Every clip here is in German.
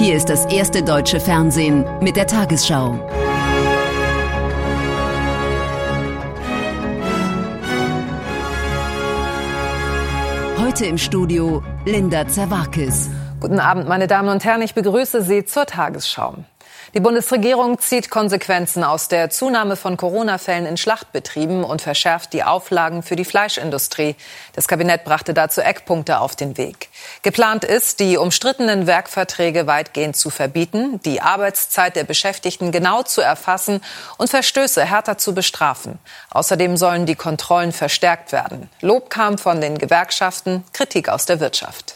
Hier ist das erste deutsche Fernsehen mit der Tagesschau. Heute im Studio Linda Zerwakis. Guten Abend, meine Damen und Herren, ich begrüße Sie zur Tagesschau. Die Bundesregierung zieht Konsequenzen aus der Zunahme von Corona-Fällen in Schlachtbetrieben und verschärft die Auflagen für die Fleischindustrie. Das Kabinett brachte dazu Eckpunkte auf den Weg. Geplant ist, die umstrittenen Werkverträge weitgehend zu verbieten, die Arbeitszeit der Beschäftigten genau zu erfassen und Verstöße härter zu bestrafen. Außerdem sollen die Kontrollen verstärkt werden. Lob kam von den Gewerkschaften, Kritik aus der Wirtschaft.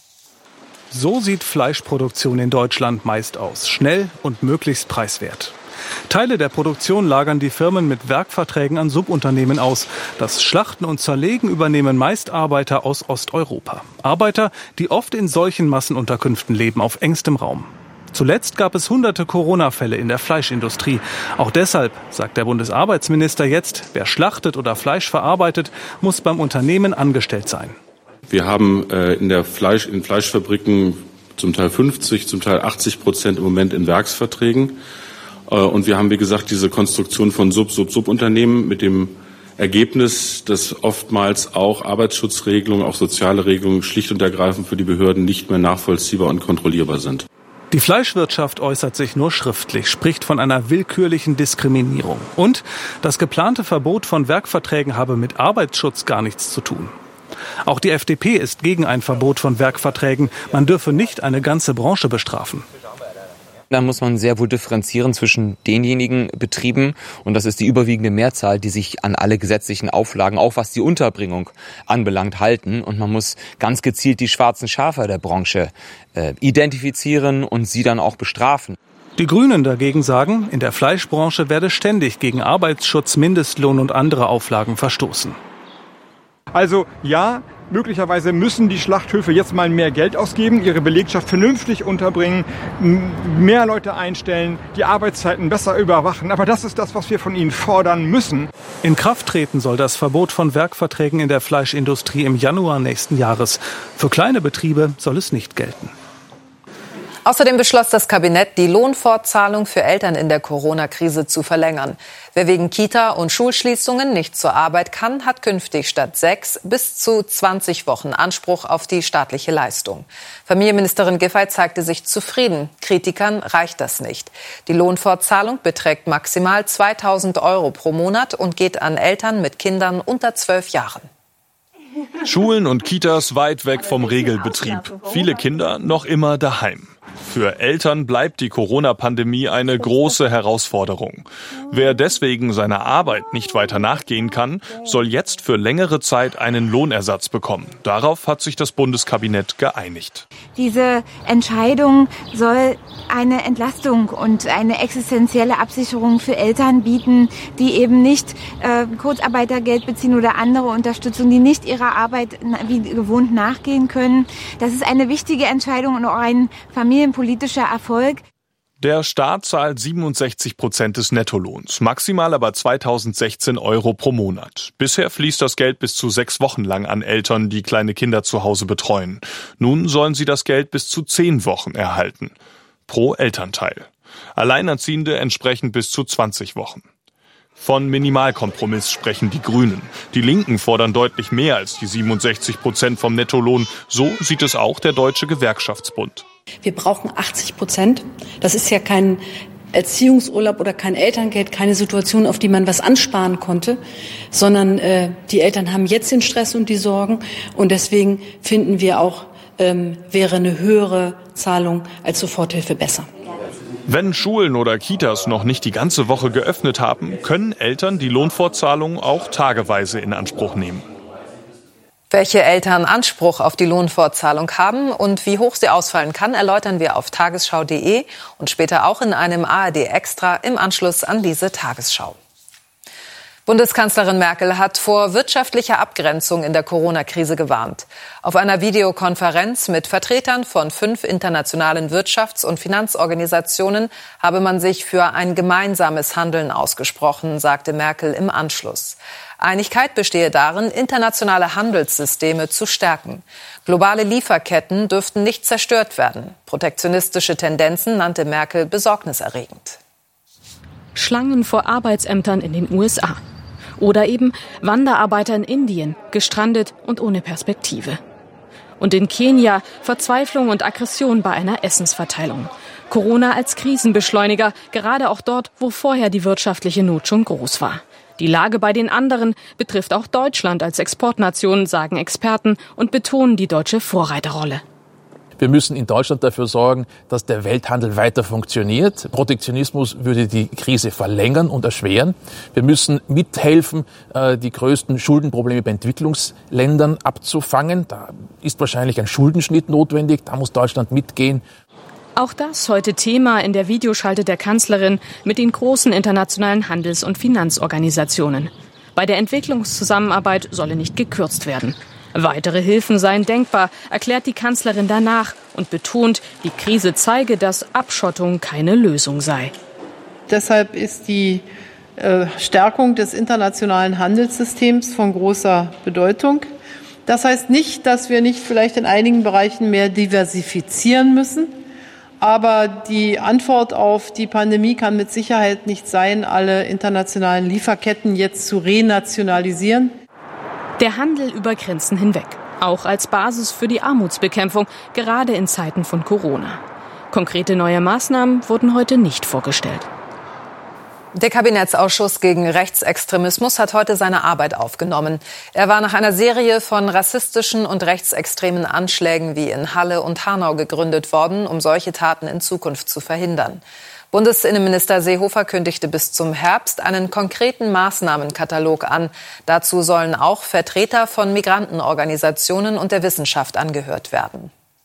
So sieht Fleischproduktion in Deutschland meist aus. Schnell und möglichst preiswert. Teile der Produktion lagern die Firmen mit Werkverträgen an Subunternehmen aus. Das Schlachten und Zerlegen übernehmen meist Arbeiter aus Osteuropa. Arbeiter, die oft in solchen Massenunterkünften leben, auf engstem Raum. Zuletzt gab es hunderte Corona-Fälle in der Fleischindustrie. Auch deshalb, sagt der Bundesarbeitsminister jetzt, wer schlachtet oder Fleisch verarbeitet, muss beim Unternehmen angestellt sein. Wir haben in Fleischfabriken zum Teil 50, zum Teil 80% im Moment in Werksverträgen. Und wir haben, wie gesagt, diese Konstruktion von Subunternehmen mit dem Ergebnis, dass oftmals auch Arbeitsschutzregelungen, auch soziale Regelungen schlicht und ergreifend für die Behörden nicht mehr nachvollziehbar und kontrollierbar sind. Die Fleischwirtschaft äußert sich nur schriftlich, spricht von einer willkürlichen Diskriminierung. Und das geplante Verbot von Werkverträgen habe mit Arbeitsschutz gar nichts zu tun. Auch die FDP ist gegen ein Verbot von Werkverträgen. Man dürfe nicht eine ganze Branche bestrafen. Da muss man sehr wohl differenzieren zwischen denjenigen Betrieben, und das ist die überwiegende Mehrzahl, die sich an alle gesetzlichen Auflagen, auch was die Unterbringung anbelangt, halten. Und man muss ganz gezielt die schwarzen Schafe der Branche identifizieren und sie dann auch bestrafen. Die Grünen dagegen sagen, in der Fleischbranche werde ständig gegen Arbeitsschutz, Mindestlohn und andere Auflagen verstoßen. Also ja, möglicherweise müssen die Schlachthöfe jetzt mal mehr Geld ausgeben, ihre Belegschaft vernünftig unterbringen, mehr Leute einstellen, die Arbeitszeiten besser überwachen. Aber das ist das, was wir von ihnen fordern müssen. In Kraft treten soll das Verbot von Werkverträgen in der Fleischindustrie im Januar nächsten Jahres. Für kleine Betriebe soll es nicht gelten. Außerdem beschloss das Kabinett, die Lohnfortzahlung für Eltern in der Corona-Krise zu verlängern. Wer wegen Kita- und Schulschließungen nicht zur Arbeit kann, hat künftig statt 6 bis zu 20 Wochen Anspruch auf die staatliche Leistung. Familienministerin Giffey zeigte sich zufrieden. Kritikern reicht das nicht. Die Lohnfortzahlung beträgt maximal 2.000 € pro Monat und geht an Eltern mit Kindern unter 12 Jahren. Schulen und Kitas weit weg vom Regelbetrieb. Viele Kinder noch immer daheim. Für Eltern bleibt die Corona-Pandemie eine große Herausforderung. Wer deswegen seiner Arbeit nicht weiter nachgehen kann, soll jetzt für längere Zeit einen Lohnersatz bekommen. Darauf hat sich das Bundeskabinett geeinigt. Diese Entscheidung soll eine Entlastung und eine existenzielle Absicherung für Eltern bieten, die eben nicht Kurzarbeitergeld beziehen oder andere Unterstützung, die nicht ihrer Arbeit wie gewohnt nachgehen können. Das ist eine wichtige Entscheidung und auch ein familienpolitischer Erfolg. Der Staat zahlt 67% des Nettolohns, maximal aber 2.016 € pro Monat. Bisher fließt das Geld bis zu 6 Wochen lang an Eltern, die kleine Kinder zu Hause betreuen. Nun sollen sie das Geld bis zu 10 Wochen erhalten. Pro Elternteil. Alleinerziehende entsprechend bis zu 20 Wochen. Von Minimalkompromiss sprechen die Grünen. Die Linken fordern deutlich mehr als die 67% vom Nettolohn. So sieht es auch der Deutsche Gewerkschaftsbund. Wir brauchen 80%. Das ist ja kein Erziehungsurlaub oder kein Elterngeld, keine Situation, auf die man was ansparen konnte, sondern die Eltern haben jetzt den Stress und die Sorgen. Und deswegen finden wir auch, wäre eine höhere Zahlung als Soforthilfe besser. Wenn Schulen oder Kitas noch nicht die ganze Woche geöffnet haben, können Eltern die Lohnfortzahlung auch tageweise in Anspruch nehmen. Welche Eltern Anspruch auf die Lohnfortzahlung haben und wie hoch sie ausfallen kann, erläutern wir auf tagesschau.de und später auch in einem ARD Extra im Anschluss an diese Tagesschau. Bundeskanzlerin Merkel hat vor wirtschaftlicher Abgrenzung in der Corona-Krise gewarnt. Auf einer Videokonferenz mit Vertretern von 5 internationalen Wirtschafts- und Finanzorganisationen habe man sich für ein gemeinsames Handeln ausgesprochen, sagte Merkel im Anschluss. Einigkeit bestehe darin, internationale Handelssysteme zu stärken. Globale Lieferketten dürften nicht zerstört werden. Protektionistische Tendenzen nannte Merkel besorgniserregend. Schlangen vor Arbeitsämtern in den USA. Oder eben Wanderarbeiter in Indien, gestrandet und ohne Perspektive. Und in Kenia Verzweiflung und Aggression bei einer Essensverteilung. Corona als Krisenbeschleuniger, gerade auch dort, wo vorher die wirtschaftliche Not schon groß war. Die Lage bei den anderen betrifft auch Deutschland als Exportnation, sagen Experten und betonen die deutsche Vorreiterrolle. Wir müssen in Deutschland dafür sorgen, dass der Welthandel weiter funktioniert. Protektionismus würde die Krise verlängern und erschweren. Wir müssen mithelfen, die größten Schuldenprobleme bei Entwicklungsländern abzufangen. Da ist wahrscheinlich ein Schuldenschnitt notwendig. Da muss Deutschland mitgehen. Auch das heute Thema in der Videoschalte der Kanzlerin mit den großen internationalen Handels- und Finanzorganisationen. Bei der Entwicklungszusammenarbeit solle nicht gekürzt werden. Weitere Hilfen seien denkbar, erklärt die Kanzlerin danach und betont, die Krise zeige, dass Abschottung keine Lösung sei. Deshalb ist die Stärkung des internationalen Handelssystems von großer Bedeutung. Das heißt nicht, dass wir nicht vielleicht in einigen Bereichen mehr diversifizieren müssen. Aber die Antwort auf die Pandemie kann mit Sicherheit nicht sein, alle internationalen Lieferketten jetzt zu renationalisieren. Der Handel über Grenzen hinweg, auch als Basis für die Armutsbekämpfung, gerade in Zeiten von Corona. Konkrete neue Maßnahmen wurden heute nicht vorgestellt. Der Kabinettsausschuss gegen Rechtsextremismus hat heute seine Arbeit aufgenommen. Er war nach einer Serie von rassistischen und rechtsextremen Anschlägen wie in Halle und Hanau gegründet worden, um solche Taten in Zukunft zu verhindern. Bundesinnenminister Seehofer kündigte bis zum Herbst einen konkreten Maßnahmenkatalog an. Dazu sollen auch Vertreter von Migrantenorganisationen und der Wissenschaft angehört werden.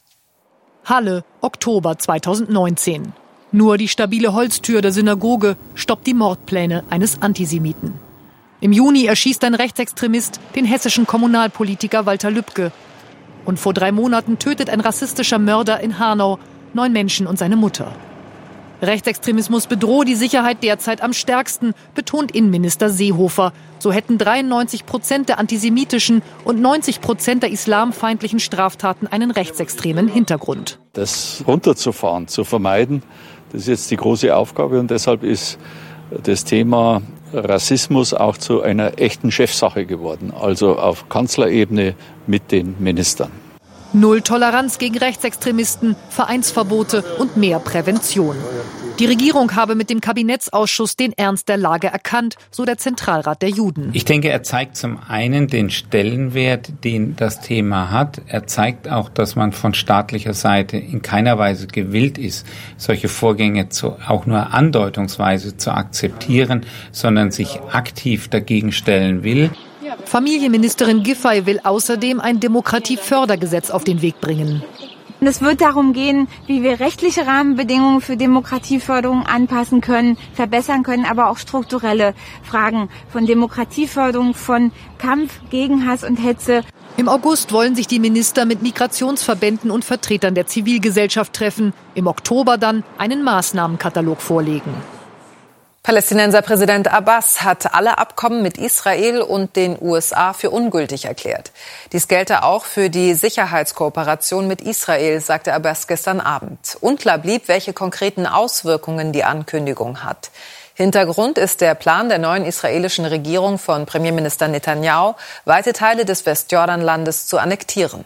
Halle, Oktober 2019. Nur die stabile Holztür der Synagoge stoppt die Mordpläne eines Antisemiten. Im Juni erschießt ein Rechtsextremist den hessischen Kommunalpolitiker Walter Lübcke. Und vor 3 Monaten tötet ein rassistischer Mörder in Hanau 9 Menschen und seine Mutter. Rechtsextremismus bedrohe die Sicherheit derzeit am stärksten, betont Innenminister Seehofer. So hätten 93% der antisemitischen und 90% der islamfeindlichen Straftaten einen rechtsextremen Hintergrund. Das runterzufahren, zu vermeiden, das ist jetzt die große Aufgabe und deshalb ist das Thema Rassismus auch zu einer echten Chefsache geworden, also auf Kanzlerebene mit den Ministern. Null Toleranz gegen Rechtsextremisten, Vereinsverbote und mehr Prävention. Die Regierung habe mit dem Kabinettsausschuss den Ernst der Lage erkannt, so der Zentralrat der Juden. Ich denke, er zeigt zum einen den Stellenwert, den das Thema hat. Er zeigt auch, dass man von staatlicher Seite in keiner Weise gewillt ist, solche Vorgänge auch nur andeutungsweise zu akzeptieren, sondern sich aktiv dagegen stellen will. Familienministerin Giffey will außerdem ein Demokratiefördergesetz auf den Weg bringen. Es wird darum gehen, wie wir rechtliche Rahmenbedingungen für Demokratieförderung anpassen können, verbessern können, aber auch strukturelle Fragen von Demokratieförderung, von Kampf gegen Hass und Hetze. Im August wollen sich die Minister mit Migrationsverbänden und Vertretern der Zivilgesellschaft treffen. Im Oktober dann einen Maßnahmenkatalog vorlegen. Palästinenser Präsident Abbas hat alle Abkommen mit Israel und den USA für ungültig erklärt. Dies gelte auch für die Sicherheitskooperation mit Israel, sagte Abbas gestern Abend. Unklar blieb, welche konkreten Auswirkungen die Ankündigung hat. Hintergrund ist der Plan der neuen israelischen Regierung von Premierminister Netanyahu, weite Teile des Westjordanlandes zu annektieren.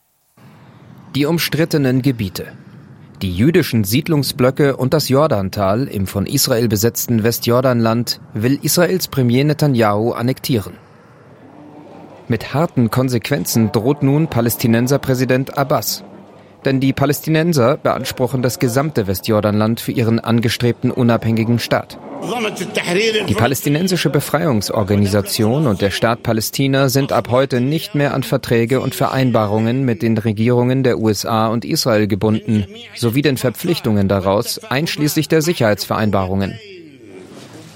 Die umstrittenen Gebiete. Die jüdischen Siedlungsblöcke und das Jordantal im von Israel besetzten Westjordanland will Israels Premier Netanyahu annektieren. Mit harten Konsequenzen droht nun Palästinenserpräsident Abbas. Denn die Palästinenser beanspruchen das gesamte Westjordanland für ihren angestrebten unabhängigen Staat. Die palästinensische Befreiungsorganisation und der Staat Palästina sind ab heute nicht mehr an Verträge und Vereinbarungen mit den Regierungen der USA und Israel gebunden, sowie den Verpflichtungen daraus, einschließlich der Sicherheitsvereinbarungen.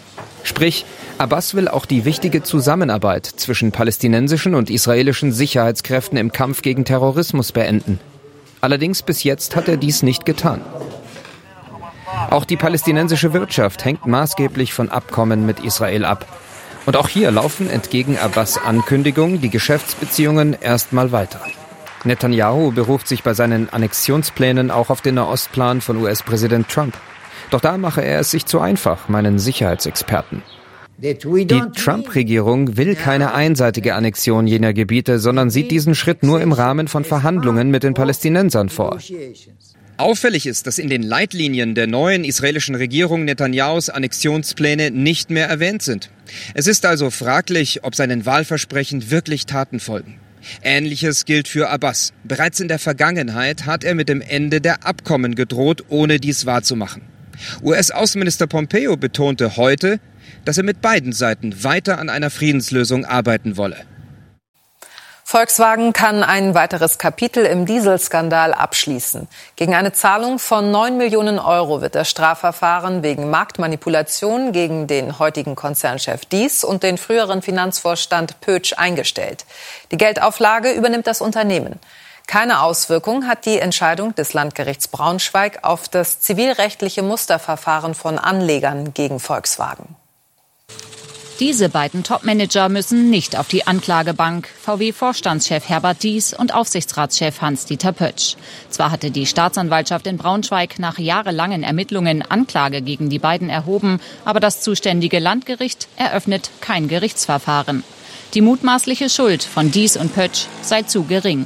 Sprich, Abbas will auch die wichtige Zusammenarbeit zwischen palästinensischen und israelischen Sicherheitskräften im Kampf gegen Terrorismus beenden. Allerdings bis jetzt hat er dies nicht getan. Auch die palästinensische Wirtschaft hängt maßgeblich von Abkommen mit Israel ab. Und auch hier laufen entgegen Abbas' Ankündigung die Geschäftsbeziehungen erstmal weiter. Netanyahu beruft sich bei seinen Annexionsplänen auch auf den Nahostplan von US-Präsident Trump. Doch da mache er es sich zu einfach, meinen Sicherheitsexperten. Die Trump-Regierung will keine einseitige Annexion jener Gebiete, sondern sieht diesen Schritt nur im Rahmen von Verhandlungen mit den Palästinensern vor. Auffällig ist, dass in den Leitlinien der neuen israelischen Regierung Netanyahus Annexionspläne nicht mehr erwähnt sind. Es ist also fraglich, ob seinen Wahlversprechen wirklich Taten folgen. Ähnliches gilt für Abbas. Bereits in der Vergangenheit hat er mit dem Ende der Abkommen gedroht, ohne dies wahrzumachen. US-Außenminister Pompeo betonte heute, dass er mit beiden Seiten weiter an einer Friedenslösung arbeiten wolle. Volkswagen kann ein weiteres Kapitel im Dieselskandal abschließen. Gegen eine Zahlung von 9 Millionen Euro wird das Strafverfahren wegen Marktmanipulation gegen den heutigen Konzernchef Diess und den früheren Finanzvorstand Pötsch eingestellt. Die Geldauflage übernimmt das Unternehmen. Keine Auswirkung hat die Entscheidung des Landgerichts Braunschweig auf das zivilrechtliche Musterverfahren von Anlegern gegen Volkswagen. Diese beiden Topmanager müssen nicht auf die Anklagebank. VW-Vorstandschef Herbert Diess und Aufsichtsratschef Hans-Dieter Pötsch. Zwar hatte die Staatsanwaltschaft in Braunschweig nach jahrelangen Ermittlungen Anklage gegen die beiden erhoben, aber das zuständige Landgericht eröffnet kein Gerichtsverfahren. Die mutmaßliche Schuld von Diess und Pötsch sei zu gering.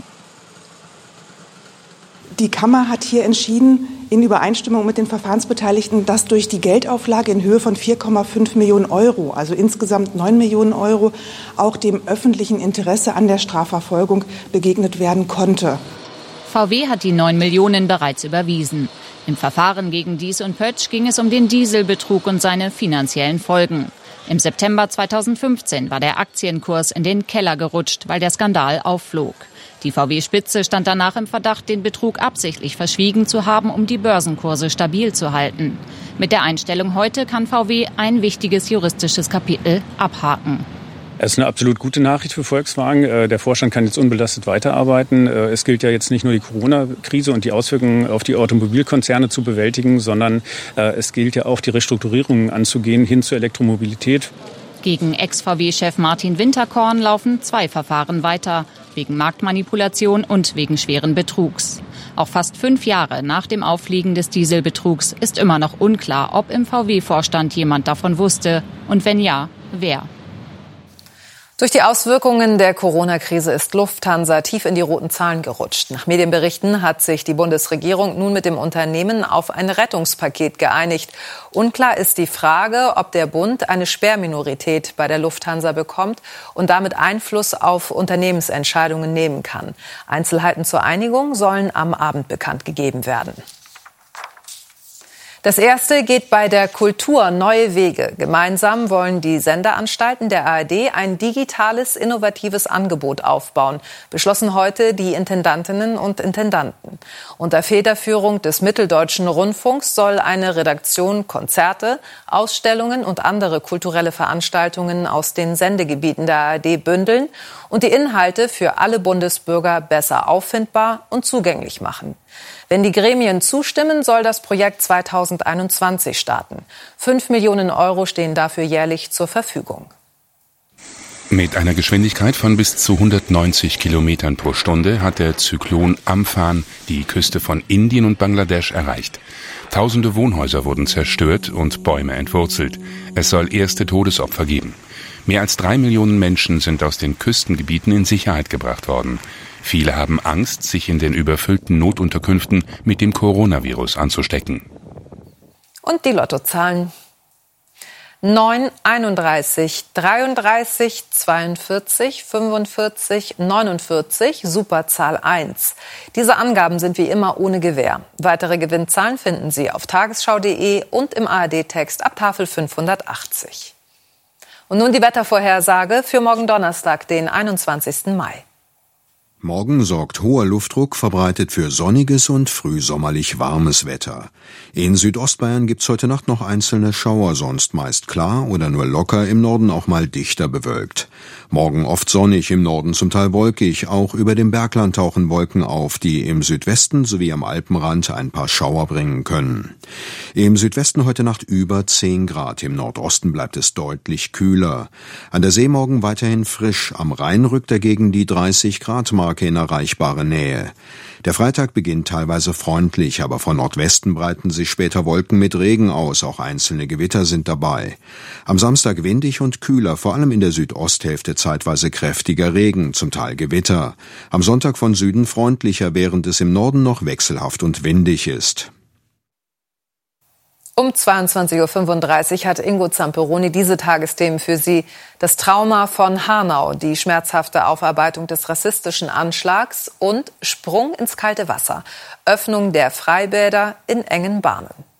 Die Kammer hat hier entschieden, in Übereinstimmung mit den Verfahrensbeteiligten, dass durch die Geldauflage in Höhe von 4,5 Millionen Euro, also insgesamt 9 Millionen Euro, auch dem öffentlichen Interesse an der Strafverfolgung begegnet werden konnte. VW hat die 9 Millionen bereits überwiesen. Im Verfahren gegen Diess und Pötsch ging es um den Dieselbetrug und seine finanziellen Folgen. Im September 2015 war der Aktienkurs in den Keller gerutscht, weil der Skandal aufflog. Die VW-Spitze stand danach im Verdacht, den Betrug absichtlich verschwiegen zu haben, um die Börsenkurse stabil zu halten. Mit der Einstellung heute kann VW ein wichtiges juristisches Kapitel abhaken. Es ist eine absolut gute Nachricht für Volkswagen. Der Vorstand kann jetzt unbelastet weiterarbeiten. Es gilt ja jetzt nicht nur die Corona-Krise und die Auswirkungen auf die Automobilkonzerne zu bewältigen, sondern es gilt ja auch, die Restrukturierungen anzugehen hin zur Elektromobilität. Gegen Ex-VW-Chef Martin Winterkorn laufen 2 Verfahren weiter, wegen Marktmanipulation und wegen schweren Betrugs. Auch fast 5 Jahre nach dem Auffliegen des Dieselbetrugs ist immer noch unklar, ob im VW-Vorstand jemand davon wusste und wenn ja, wer. Durch die Auswirkungen der Corona-Krise ist Lufthansa tief in die roten Zahlen gerutscht. Nach Medienberichten hat sich die Bundesregierung nun mit dem Unternehmen auf ein Rettungspaket geeinigt. Unklar ist die Frage, ob der Bund eine Sperrminorität bei der Lufthansa bekommt und damit Einfluss auf Unternehmensentscheidungen nehmen kann. Einzelheiten zur Einigung sollen am Abend bekannt gegeben werden. Das erste geht bei der Kultur neue Wege. Gemeinsam wollen die Senderanstalten der ARD ein digitales, innovatives Angebot aufbauen, beschlossen heute die Intendantinnen und Intendanten. Unter Federführung des Mitteldeutschen Rundfunks soll eine Redaktion Konzerte, Ausstellungen und andere kulturelle Veranstaltungen aus den Sendegebieten der ARD bündeln und die Inhalte für alle Bundesbürger besser auffindbar und zugänglich machen. Wenn die Gremien zustimmen, soll das Projekt 2021 starten. 5 Millionen Euro stehen dafür jährlich zur Verfügung. Mit einer Geschwindigkeit von bis zu 190 Kilometern pro Stunde hat der Zyklon Amphan die Küste von Indien und Bangladesch erreicht. Tausende Wohnhäuser wurden zerstört und Bäume entwurzelt. Es soll erste Todesopfer geben. Mehr als 3 Millionen Menschen sind aus den Küstengebieten in Sicherheit gebracht worden. Viele haben Angst, sich in den überfüllten Notunterkünften mit dem Coronavirus anzustecken. Und die Lottozahlen: 9, 31, 33, 42, 45, 49, Superzahl 1. Diese Angaben sind wie immer ohne Gewähr. Weitere Gewinnzahlen finden Sie auf tagesschau.de und im ARD-Text ab Tafel 580. Und nun die Wettervorhersage für morgen Donnerstag, den 21. Mai. Morgen sorgt hoher Luftdruck verbreitet für sonniges und frühsommerlich warmes Wetter. In Südostbayern gibt's heute Nacht noch einzelne Schauer, sonst meist klar oder nur locker, im Norden auch mal dichter bewölkt. Morgen oft sonnig, im Norden zum Teil wolkig, auch über dem Bergland tauchen Wolken auf, die im Südwesten sowie am Alpenrand ein paar Schauer bringen können. Im Südwesten heute Nacht über 10 Grad, im Nordosten bleibt es deutlich kühler. An der See morgen weiterhin frisch, am Rhein rückt dagegen die 30 Grad Marke in erreichbare Nähe. Der Freitag beginnt teilweise freundlich, aber von Nordwesten breiten sich später Wolken mit Regen aus, auch einzelne Gewitter sind dabei. Am Samstag windig und kühler, vor allem in der Südosthälfte zeitweise kräftiger Regen, zum Teil Gewitter. Am Sonntag von Süden freundlicher, während es im Norden noch wechselhaft und windig ist. Um 22.35 Uhr hat Ingo Zamperoni diese Tagesthemen für Sie. Das Trauma von Hanau, die schmerzhafte Aufarbeitung des rassistischen Anschlags und Sprung ins kalte Wasser. Öffnung der Freibäder in engen Bahnen.